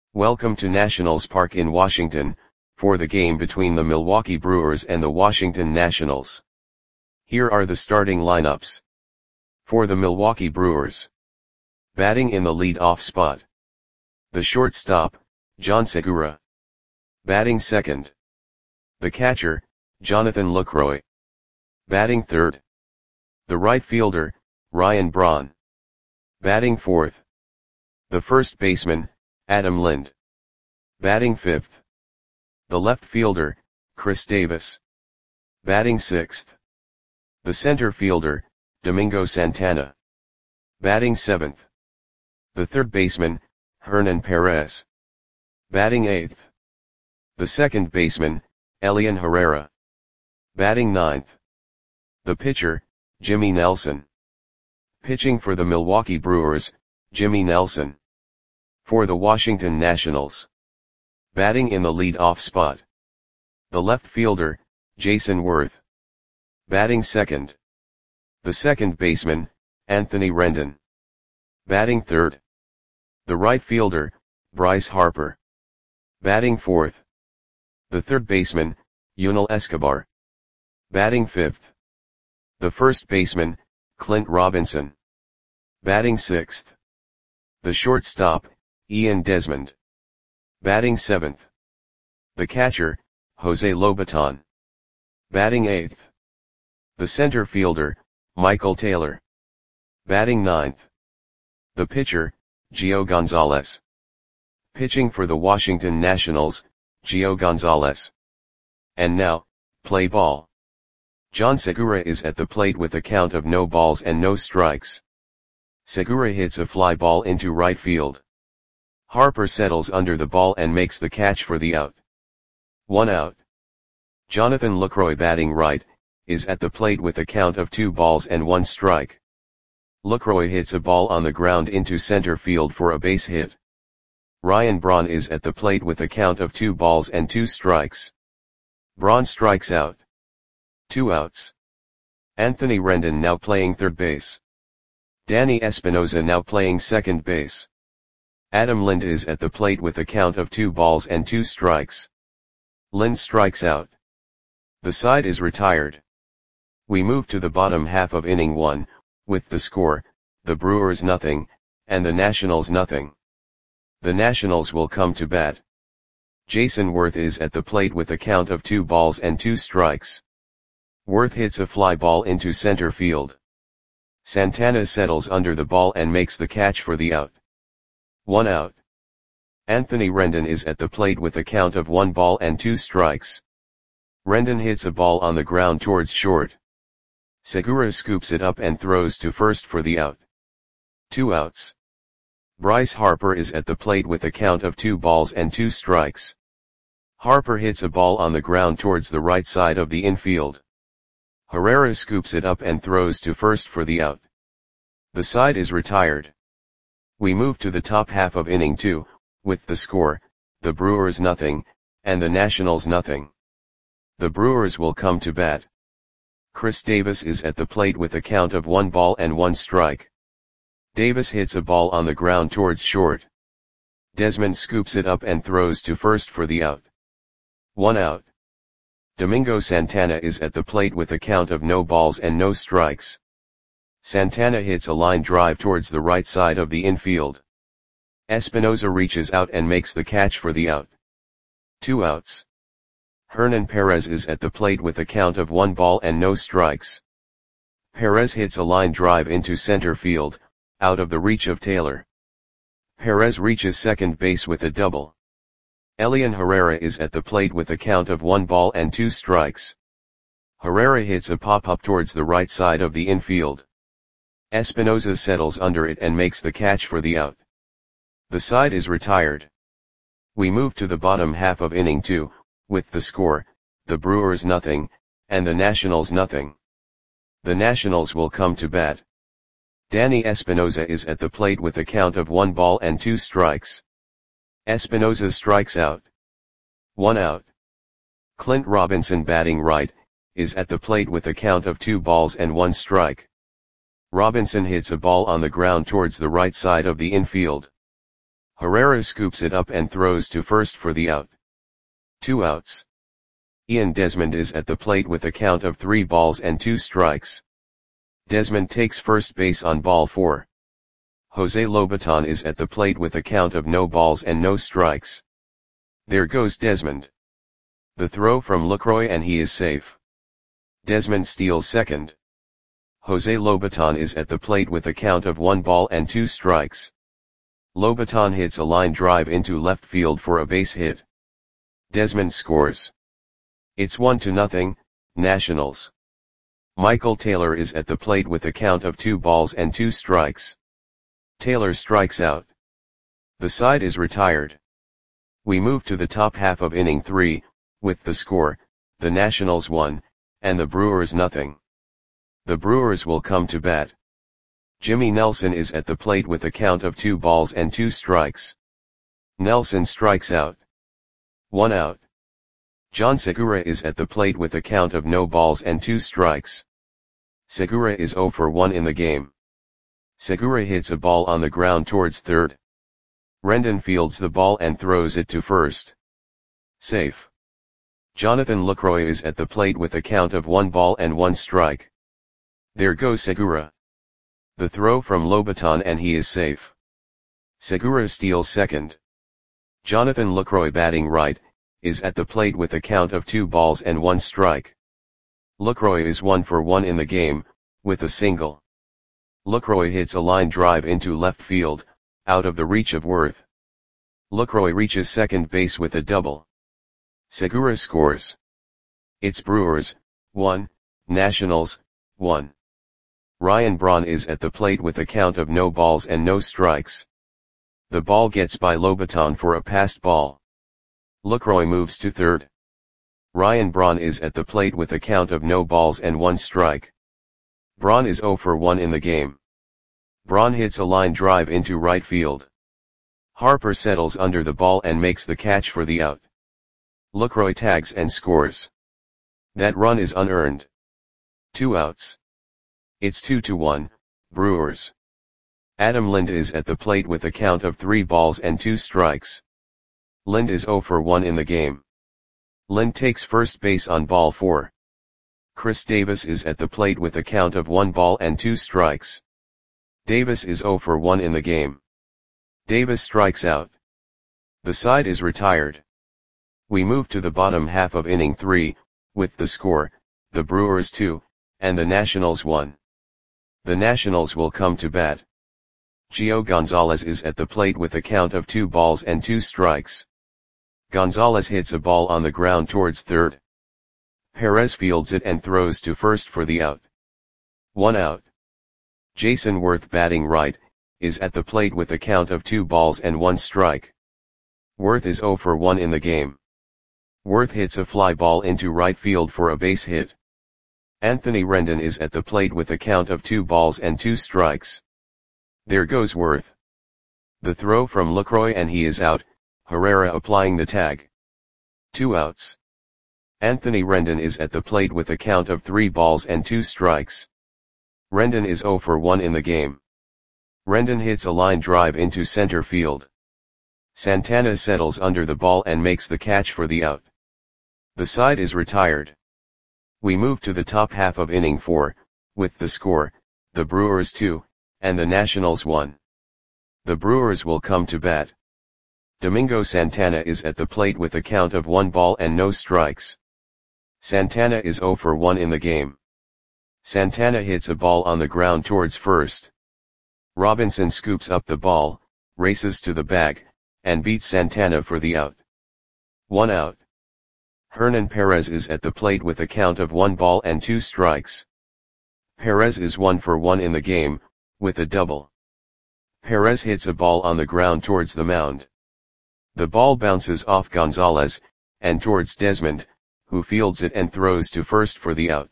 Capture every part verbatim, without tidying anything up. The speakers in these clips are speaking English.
Welcome to Nationals Park in Washington, for the game between the Milwaukee Brewers and the Washington Nationals. Here are the starting lineups. For the Milwaukee Brewers. Batting in the lead-off spot. The shortstop, John Segura. Batting second. The catcher, Jonathan Lucroy. Batting third. The right fielder, Ryan Braun. Batting fourth. The first baseman, Adam Lind. Batting fifth. The left fielder, Chris Davis. Batting sixth. The center fielder, Domingo Santana. Batting seventh. The third baseman, Hernan Perez. Batting eighth. The second baseman, Elian Herrera. Batting ninth. The pitcher, Jimmy Nelson. Pitching for the Milwaukee Brewers, Jimmy Nelson. For the Washington Nationals. Batting in the lead-off spot. The left fielder, Jason Worth. Batting second. The second baseman, Anthony Rendon. Batting third. The right fielder, Bryce Harper. Batting fourth. The third baseman, Yunel Escobar. Batting fifth. The first baseman, Clint Robinson. Batting sixth. The shortstop, Ian Desmond. Batting seventh. The catcher, Jose Lobaton. Batting eighth. The center fielder, Michael Taylor. Batting ninth. The pitcher, Gio Gonzalez. Pitching for the Washington Nationals, Gio Gonzalez. And now, play ball. John Segura is at the plate with a count of no balls and no strikes. Segura hits a fly ball into right field. Harper settles under the ball and makes the catch for the out. One out. Jonathan Lucroy, batting right, is at the plate with a count of two balls and one strike. Lucroy hits a ball on the ground into center field for a base hit. Ryan Braun is at the plate with a count of two balls and two strikes. Braun strikes out. Two outs. Anthony Rendon now playing third base. Danny Espinosa now playing second base. Adam Lind is at the plate with a count of two balls and two strikes. Lind strikes out. The side is retired. We move to the bottom half of inning one, with the score, the Brewers nothing, and the Nationals nothing. The Nationals will come to bat. Jason Worth is at the plate with a count of two balls and two strikes. Worth hits a fly ball into center field. Santana settles under the ball and makes the catch for the out. One out. Anthony Rendon is at the plate with a count of one ball and two strikes. Rendon hits a ball on the ground towards short. Segura scoops it up and throws to first for the out. Two outs. Bryce Harper is at the plate with a count of two balls and two strikes. Harper hits a ball on the ground towards the right side of the infield. Herrera scoops it up and throws to first for the out. The side is retired. We move to the top half of inning two, with the score, the Brewers nothing, and the Nationals nothing. The Brewers will come to bat. Chris Davis is at the plate with a count of one ball and one strike. Davis hits a ball on the ground towards short. Desmond scoops it up and throws to first for the out. One out. Domingo Santana is at the plate with a count of no balls and no strikes. Santana hits a line drive towards the right side of the infield. Espinosa reaches out and makes the catch for the out. Two outs. Hernan Perez is at the plate with a count of one ball and no strikes. Perez hits a line drive into center field, out of the reach of Taylor. Perez reaches second base with a double. Elian Herrera is at the plate with a count of one ball and two strikes. Herrera hits a pop-up towards the right side of the infield. Espinosa settles under it and makes the catch for the out. The side is retired. We move to the bottom half of inning two, with the score, the Brewers nothing, and the Nationals nothing. The Nationals will come to bat. Danny Espinosa is at the plate with a count of one ball and two strikes. Espinosa strikes out. One out. Clint Robinson, batting right, is at the plate with a count of two balls and one strike. Robinson hits a ball on the ground towards the right side of the infield. Herrera scoops it up and throws to first for the out. Two outs. Ian Desmond is at the plate with a count of three balls and two strikes. Desmond takes first base on ball four. Jose Lobaton is at the plate with a count of no balls and no strikes. There goes Desmond. The throw from Lucroy and he is safe. Desmond steals second. Jose Lobaton is at the plate with a count of one ball and two strikes. Lobaton hits a line drive into left field for a base hit. Desmond scores. It's one to nothing, Nationals. Michael Taylor is at the plate with a count of two balls and two strikes. Taylor strikes out. The side is retired. We move to the top half of inning three, with the score, the Nationals one, and the Brewers nothing. The Brewers will come to bat. Jimmy Nelson is at the plate with a count of two balls and two strikes. Nelson strikes out. One out. John Segura is at the plate with a count of no balls and two strikes. Segura is oh for one in the game. Segura hits a ball on the ground towards third. Rendon fields the ball and throws it to first. Safe. Jonathan Lucroy is at the plate with a count of one ball and one strike. There goes Segura. The throw from Lobaton and he is safe. Segura steals second. Jonathan Lucroy, batting right, is at the plate with a count of two balls and one strike. Lucroy is one for one in the game, with a single. Lucroy hits a line drive into left field, out of the reach of Worth. Lucroy reaches second base with a double. Segura scores. It's Brewers, one, Nationals, one. Ryan Braun is at the plate with a count of no balls and no strikes. The ball gets by Lobaton for a passed ball. Lucroy moves to third. Ryan Braun is at the plate with a count of no balls and one strike. Braun is oh for one in the game. Braun hits a line drive into right field. Harper settles under the ball and makes the catch for the out. Lucroy tags and scores. That run is unearned. Two outs. It's two to one, Brewers. Adam Lind is at the plate with a count of three balls and two strikes. Lind is oh for one in the game. Lind takes first base on ball four. Chris Davis is at the plate with a count of one ball and two strikes. Davis is oh for one in the game. Davis strikes out. The side is retired. We move to the bottom half of inning three, with the score, the Brewers two, and the Nationals one. The Nationals will come to bat. Gio Gonzalez is at the plate with a count of two balls and two strikes. Gonzalez hits a ball on the ground towards third. Perez fields it and throws to first for the out. One out. Jason Worth, batting right, is at the plate with a count of two balls and one strike. Worth is oh for one in the game. Worth hits a fly ball into right field for a base hit. Anthony Rendon is at the plate with a count of two balls and two strikes. There goes Worth. The throw from Lucroy and he is out, Herrera applying the tag. Two outs. Anthony Rendon is at the plate with a count of three balls and two strikes. Rendon is oh for one in the game. Rendon hits a line drive into center field. Santana settles under the ball and makes the catch for the out. The side is retired. We move to the top half of inning four, with the score, the Brewers two, and the Nationals one. The Brewers will come to bat. Domingo Santana is at the plate with a count of one ball and no strikes. Santana is oh for one in the game. Santana hits a ball on the ground towards first. Robinson scoops up the ball, races to the bag, and beats Santana for the out. One out. Hernan Perez is at the plate with a count of one ball and two strikes. Perez is one for one in the game, with a double. Perez hits a ball on the ground towards the mound. The ball bounces off Gonzalez, and towards Desmond, who fields it and throws to first for the out.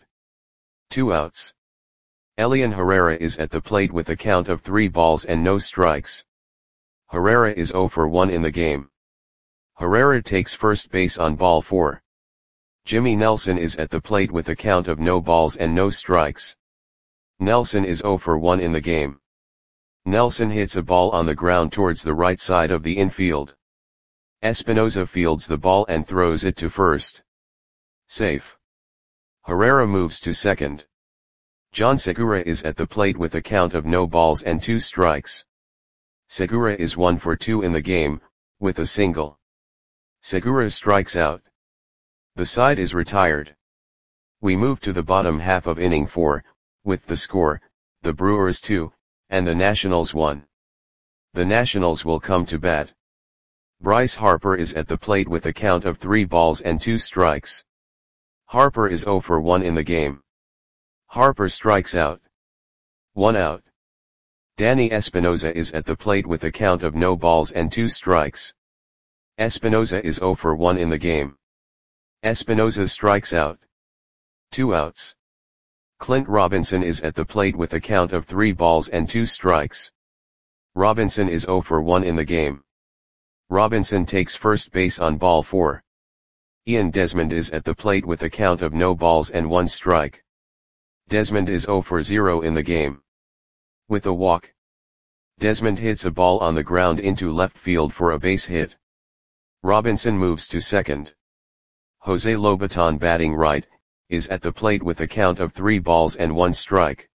Two outs. Elian Herrera is at the plate with a count of three balls and no strikes. Herrera is oh for one in the game. Herrera takes first base on ball four. Jimmy Nelson is at the plate with a count of no balls and no strikes. Nelson is oh for one in the game. Nelson hits a ball on the ground towards the right side of the infield. Espinoza fields the ball and throws it to first. Safe. Herrera moves to second. John Segura is at the plate with a count of no balls and two strikes. Segura is one for two in the game, with a single. Segura strikes out. The side is retired. We move to the bottom half of inning four, with the score, the Brewers two, and the Nationals one. The Nationals will come to bat. Bryce Harper is at the plate with a count of three balls and two strikes. Harper is zero for one in the game. Harper strikes out. One out. Danny Espinoza is at the plate with a count of no balls and two strikes. Espinoza is zero for one in the game. Espinoza strikes out. Two outs. Clint Robinson is at the plate with a count of three balls and two strikes. Robinson is zero for one in the game. Robinson takes first base on ball four. Ian Desmond is at the plate with a count of no balls and one strike. Desmond is zero for zero in the game. With a walk, Desmond hits a ball on the ground into left field for a base hit. Robinson moves to second. Jose Lobaton, batting right, is at the plate with a count of three balls and one strike.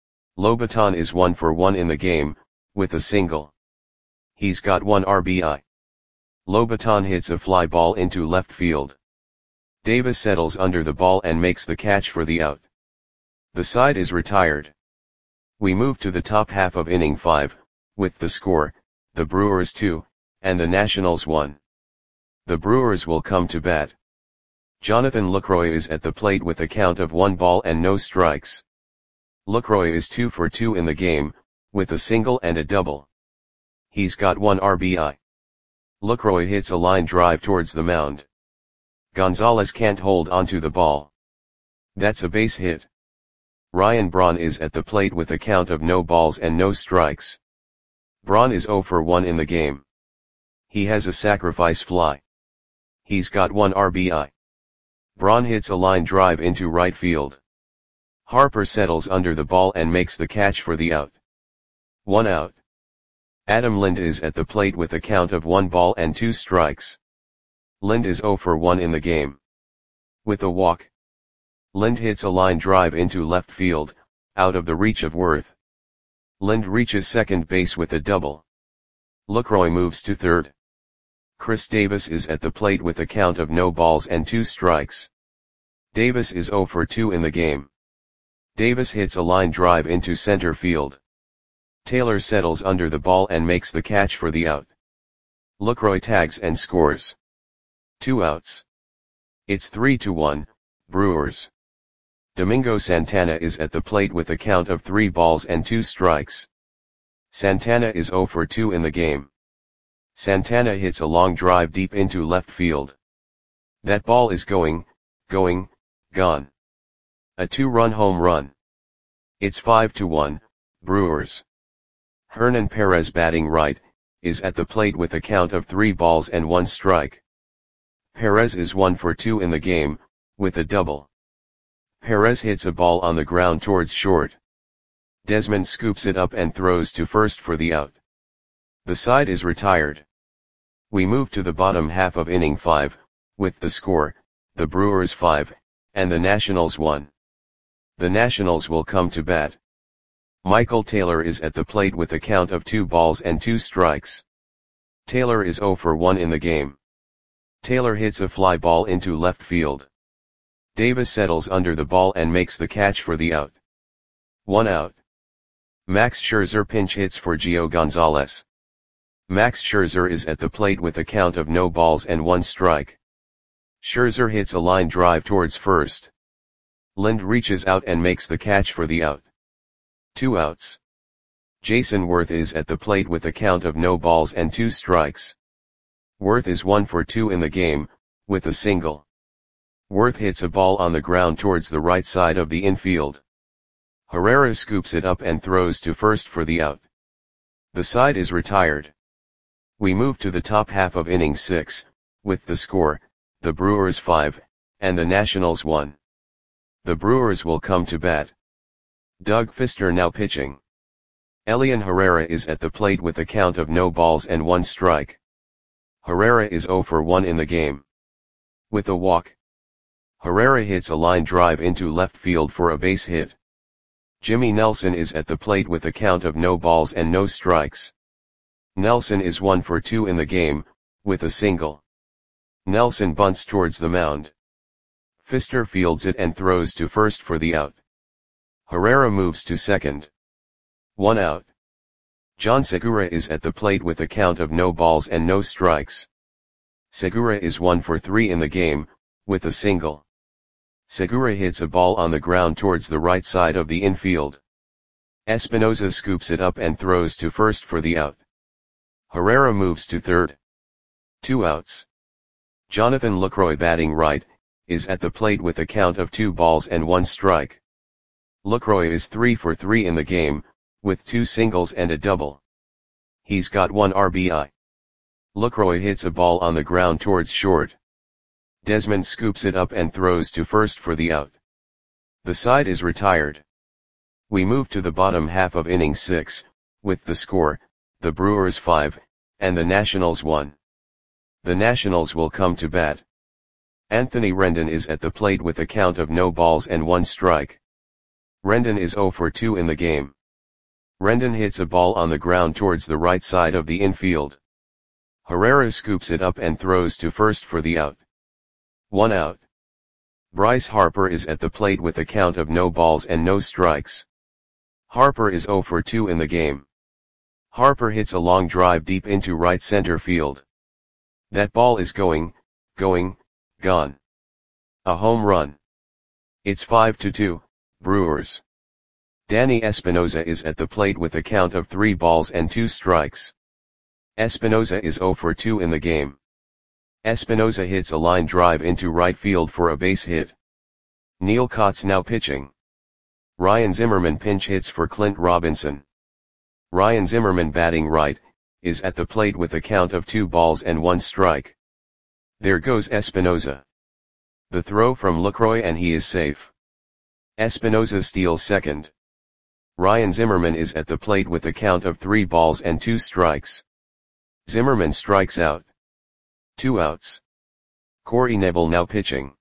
Lobaton is one for one in the game, with a single. He's got one R B I. Lobaton hits a fly ball into left field. Davis settles under the ball and makes the catch for the out. The side is retired. We move to the top half of inning five, with the score, the Brewers two, and the Nationals one. The Brewers will come to bat. Jonathan Lucroy is at the plate with a count of one ball and no strikes. Lucroy is two for two in the game, with a single and a double. He's got one R B I. Lucroy hits a line drive towards the mound. Gonzalez can't hold onto the ball. That's a base hit. Ryan Braun is at the plate with a count of no balls and no strikes. Braun is zero for one in the game. He has a sacrifice fly. He's got one R B I. Braun hits a line drive into right field. Harper settles under the ball and makes the catch for the out. One out. Adam Lind is at the plate with a count of one ball and two strikes. Lind is zero for one in the game. With a walk, Lind hits a line drive into left field, out of the reach of Worth. Lind reaches second base with a double. Lucroy moves to third. Chris Davis is at the plate with a count of no balls and two strikes. Davis is zero for two in the game. Davis hits a line drive into center field. Taylor settles under the ball and makes the catch for the out. Lucroy tags and scores. Two outs. It's three to one, Brewers. Domingo Santana is at the plate with a count of three balls and two strikes. Santana is zero for two in the game. Santana hits a long drive deep into left field. That ball is going, going, gone. A two-run home run. It's five to one, Brewers. Hernan Perez, batting right, is at the plate with a count of three balls and one strike. Perez is one for two in the game, with a double. Perez hits a ball on the ground towards short. Desmond scoops it up and throws to first for the out. The side is retired. We move to the bottom half of inning five, with the score, the Brewers five, and the Nationals one. The Nationals will come to bat. Michael Taylor is at the plate with a count of two balls and two strikes. Taylor is zero for one in the game. Taylor hits a fly ball into left field. Davis settles under the ball and makes the catch for the out. One out. Max Scherzer pinch hits for Gio Gonzalez. Max Scherzer is at the plate with a count of no balls and one strike. Scherzer hits a line drive towards first. Lind reaches out and makes the catch for the out. Two outs. Jason Worth is at the plate with a count of no balls and two strikes. Worth is one for two in the game, with a single. Worth hits a ball on the ground towards the right side of the infield. Herrera scoops it up and throws to first for the out. The side is retired. We move to the top half of inning six, with the score, the Brewers five, and the Nationals one. The Brewers will come to bat. Doug Fister now pitching. Elian Herrera is at the plate with a count of no balls and one strike. Herrera is zero for one in the game. With a walk, Herrera hits a line drive into left field for a base hit. Jimmy Nelson is at the plate with a count of no balls and no strikes. Nelson is one for two in the game, with a single. Nelson bunts towards the mound. Pfister fields it and throws to first for the out. Herrera moves to second. One out. John Segura is at the plate with a count of no balls and no strikes. Segura is one for three in the game, with a single. Segura hits a ball on the ground towards the right side of the infield. Espinosa scoops it up and throws to first for the out. Herrera moves to third. Two outs. Jonathan Lucroy, batting right, is at the plate with a count of two balls and one strike. Lucroy is three for three in the game, with two singles and a double. He's got one R B I. Lucroy hits a ball on the ground towards short. Desmond scoops it up and throws to first for the out. The side is retired. We move to the bottom half of inning six, with the score, the Brewers five, and the Nationals one. The Nationals will come to bat. Anthony Rendon is at the plate with a count of no balls and one strike. Rendon is zero for two in the game. Rendon hits a ball on the ground towards the right side of the infield. Herrera scoops it up and throws to first for the out. One out. Bryce Harper is at the plate with a count of no balls and no strikes. Harper is zero for two in the game. Harper hits a long drive deep into right center field. That ball is going, going, gone. A home run. It's five to two, Brewers. Danny Espinosa is at the plate with a count of three balls and two strikes. Espinosa is zero for two in the game. Espinosa hits a line drive into right field for a base hit. Neil Cott's now pitching. Ryan Zimmerman pinch hits for Clint Robinson. Ryan Zimmerman, batting right, is at the plate with a count of two balls and one strike. There goes Espinosa. The throw from Lucroy and he is safe. Espinosa steals second. Ryan Zimmerman is at the plate with a count of three balls and two strikes. Zimmerman strikes out. Two outs. Corey Knebel now pitching.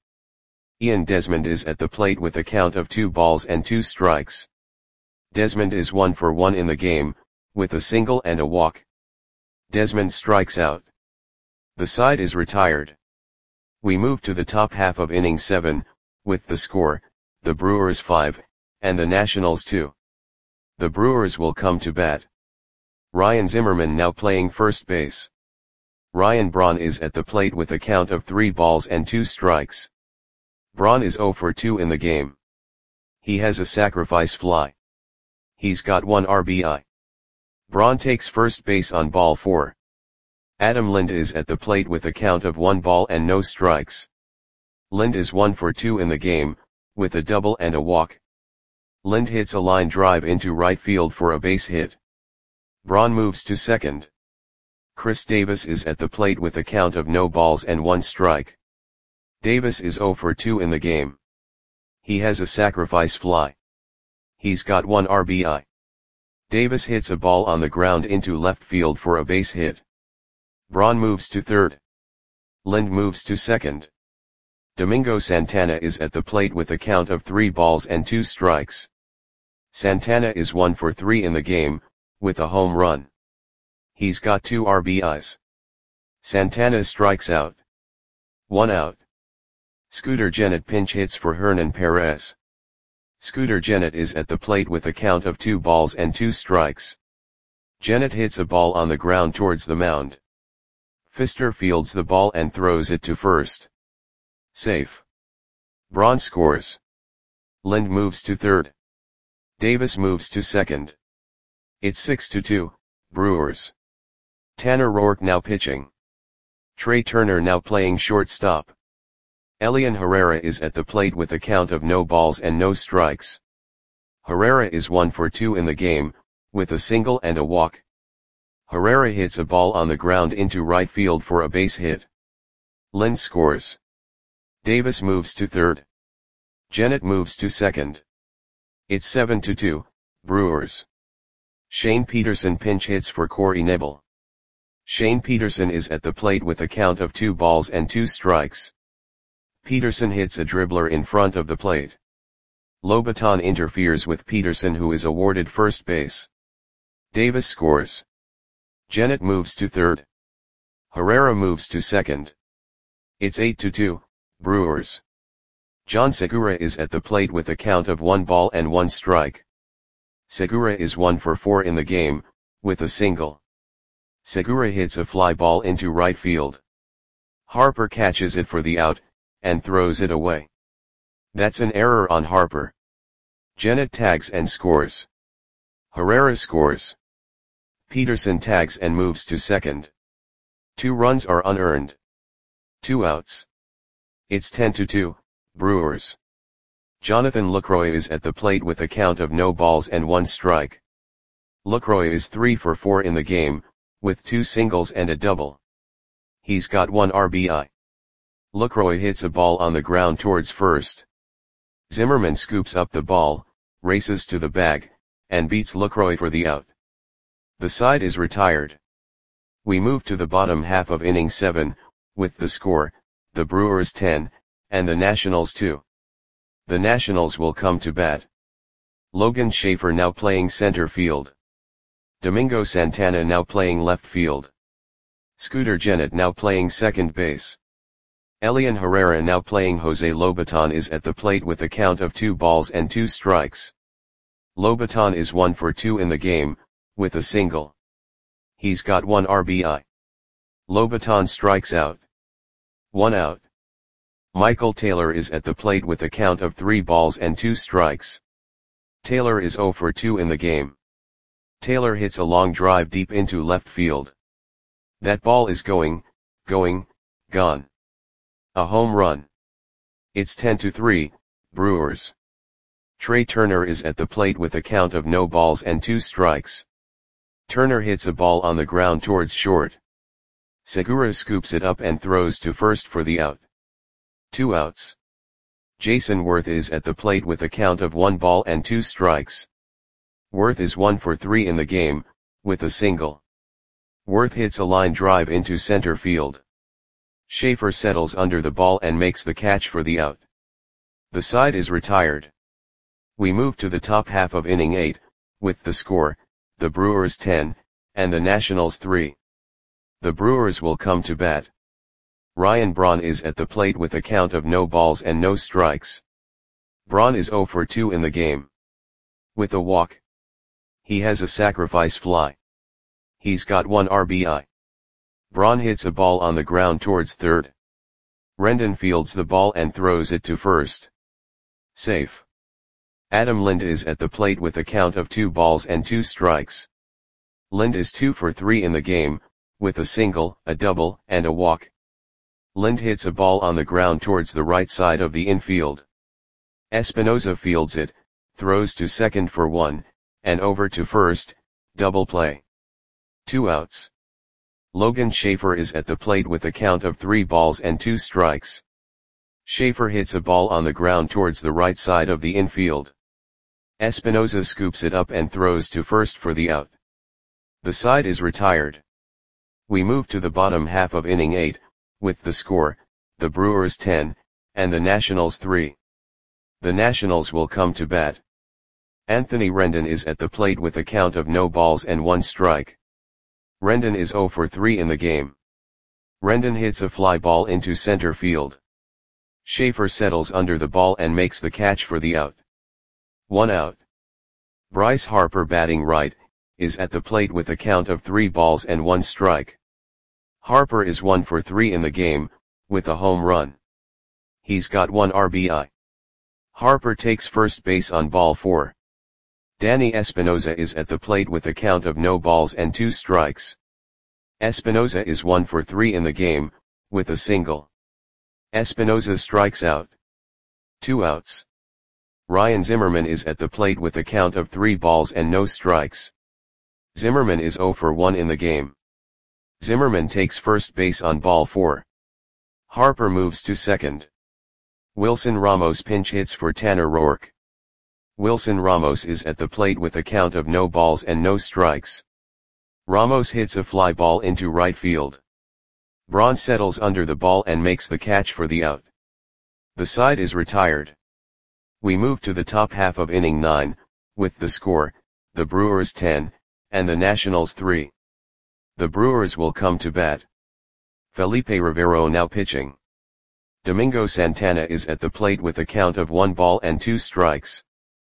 Ian Desmond is at the plate with a count of two balls and two strikes. Desmond is one for one in the game, with a single and a walk. Desmond strikes out. The side is retired. We move to the top half of inning seven, with the score, the Brewers five, and the Nationals two. The Brewers will come to bat. Ryan Zimmerman now playing first base. Ryan Braun is at the plate with a count of three balls and two strikes. Braun is zero for two in the game. He has a sacrifice fly. He's got one R B I. Braun takes first base on ball four. Adam Lind is at the plate with a count of one ball and no strikes. Lind is one for two in the game, with a double and a walk. Lind hits a line drive into right field for a base hit. Braun moves to second. Chris Davis is at the plate with a count of no balls and one strike. Davis is zero for two in the game. He has a sacrifice fly. He's got one R B I. Davis hits a ball on the ground into left field for a base hit. Braun moves to third. Lind moves to second. Domingo Santana is at the plate with a count of three balls and two strikes. Santana is one for three in the game, with a home run. He's got two R B Is. Santana strikes out. One out. Scooter Gennett pinch hits for Hernan Perez. Scooter Gennett is at the plate with a count of two balls and two strikes. Gennett hits a ball on the ground towards the mound. Pfister fields the ball and throws it to first. Safe. Braun scores. Lind moves to third. Davis moves to second. It's six to two, Brewers. Tanner Roark now pitching. Trey Turner now playing shortstop. Elian Herrera is at the plate with a count of no balls and no strikes. Herrera is one for two in the game, with a single and a walk. Herrera hits a ball on the ground into right field for a base hit. Lind scores. Davis moves to third. Gennett moves to second. It's seven to two, Brewers. Shane Peterson pinch hits for Corey Knebel. Shane Peterson is at the plate with a count of two balls and two strikes. Peterson hits a dribbler in front of the plate. Lobaton interferes with Peterson, who is awarded first base. Davis scores. Gennett moves to third. Herrera moves to second. It's eight to two, Brewers. John Segura is at the plate with a count of one ball and one strike. Segura is one for four in the game, with a single. Segura hits a fly ball into right field. Harper catches it for the out, and throws it away. That's an error on Harper. Gennett tags and scores. Herrera scores. Peterson tags and moves to second. Two runs are unearned. Two outs. It's ten to two, Brewers. Jonathan Lucroy is at the plate with a count of no balls and one strike. Lucroy is three for four in the game, with two singles and a double. He's got one R B I. Lucroy hits a ball on the ground towards first. Zimmerman scoops up the ball, races to the bag, and beats Lucroy for the out. The side is retired. We move to the bottom half of inning seven, with the score, the Brewers ten, and the Nationals two. The Nationals will come to bat. Logan Schaefer now playing center field. Domingo Santana now playing left field. Scooter Gennett now playing second base. Elian Herrera now playing. Jose Lobaton is at the plate with a count of two balls and two strikes. Lobaton is one for two in the game, with a single. He's got one R B I. Lobaton strikes out. One out. Michael Taylor is at the plate with a count of three balls and two strikes. Taylor is zero for two in the game. Taylor hits a long drive deep into left field. That ball is going, going, gone. A home run. It's ten to three, Brewers. Trey Turner is at the plate with a count of no balls and two strikes. Turner hits a ball on the ground towards short. Segura scoops it up and throws to first for the out. Two outs. Jason Worth is at the plate with a count of one ball and two strikes. Worth is one for three in the game, with a single. Worth hits a line drive into center field. Schaefer settles under the ball and makes the catch for the out. The side is retired. We move to the top half of inning eight, with the score, the Brewers ten, and the Nationals three. The Brewers will come to bat. Ryan Braun is at the plate with a count of no balls and no strikes. Braun is zero for two in the game. With a walk. He has a sacrifice fly. He's got one R B I. Braun hits a ball on the ground towards third. Rendon fields the ball and throws it to first. Safe. Adam Lind is at the plate with a count of two balls and two strikes. Lind is two for three in the game, with a single, a double, and a walk. Lind hits a ball on the ground towards the right side of the infield. Espinoza fields it, throws to second for one, and over to first, double play. Two outs. Logan Schaefer is at the plate with a count of three balls and two strikes. Schaefer hits a ball on the ground towards the right side of the infield. Espinoza scoops it up and throws to first for the out. The side is retired. We move to the bottom half of inning eight, with the score, the Brewers ten, and the Nationals three. The Nationals will come to bat. Anthony Rendon is at the plate with a count of no balls and one strike. Rendon is zero for three in the game. Rendon hits a fly ball into center field. Schaefer settles under the ball and makes the catch for the out. One out. Bryce Harper, batting right, is at the plate with a count of three balls and one strike. Harper is one for three in the game, with a home run. He's got one R B I. Harper takes first base on ball four. Danny Espinoza is at the plate with a count of no balls and two strikes. Espinoza is one for three in the game, with a single. Espinoza strikes out. Two outs. Ryan Zimmerman is at the plate with a count of three balls and no strikes. Zimmerman is zero for one in the game. Zimmerman takes first base on ball four. Harper moves to second. Wilson Ramos pinch hits for Tanner Roark. Wilson Ramos is at the plate with a count of no balls and no strikes. Ramos hits a fly ball into right field. Braun settles under the ball and makes the catch for the out. The side is retired. We move to the top half of inning nine, with the score, the Brewers ten, and the Nationals three. The Brewers will come to bat. Felipe Rivero now pitching. Domingo Santana is at the plate with a count of one ball and two strikes.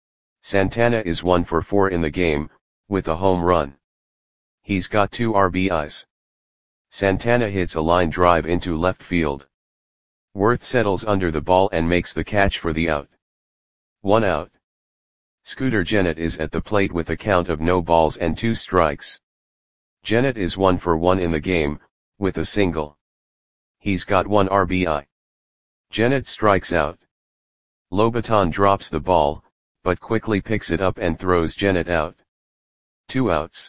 Santana is one for four in the game, with a home run. He's got two R B Is. Santana hits a line drive into left field. Worth settles under the ball and makes the catch for the out. One out. Scooter Gennett is at the plate with a count of no balls and two strikes. Gennett is one for one in the game, with a single. He's got one R B I. Gennett strikes out. Lobaton drops the ball, but quickly picks it up and throws Gennett out. Two outs.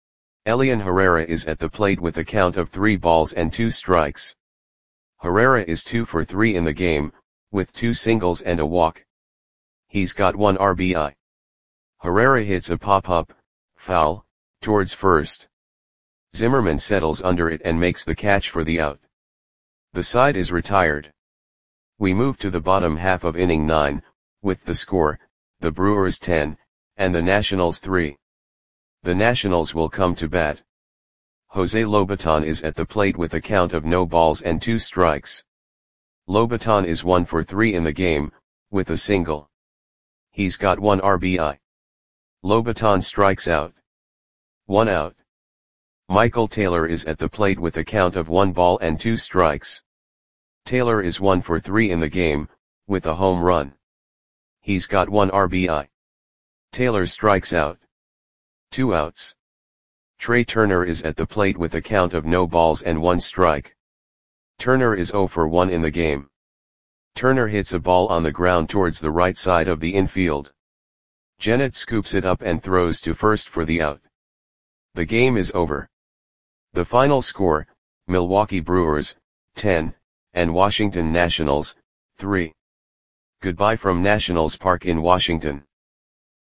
Elian Herrera is at the plate with a count of three balls and two strikes. Herrera is two for three in the game, with two singles and a walk. He's got one R B I. Herrera hits a pop-up, foul, towards first. Zimmerman settles under it and makes the catch for the out. The side is retired. We move to the bottom half of inning nine, with the score, the Brewers ten, and the Nationals three. The Nationals will come to bat. Jose Lobaton is at the plate with a count of no balls and two strikes. Lobaton is one for three in the game, with a single. He's got one R B I. Lobaton strikes out. One out. Michael Taylor is at the plate with a count of one ball and two strikes. Taylor is one for three in the game, with a home run. He's got one R B I. Taylor strikes out. Two outs. Trey Turner is at the plate with a count of no balls and one strike. Turner is zero for one in the game. Turner hits a ball on the ground towards the right side of the infield. Gennett scoops it up and throws to first for the out. The game is over. The final score, Milwaukee Brewers, ten, and Washington Nationals, three. Goodbye from Nationals Park in Washington.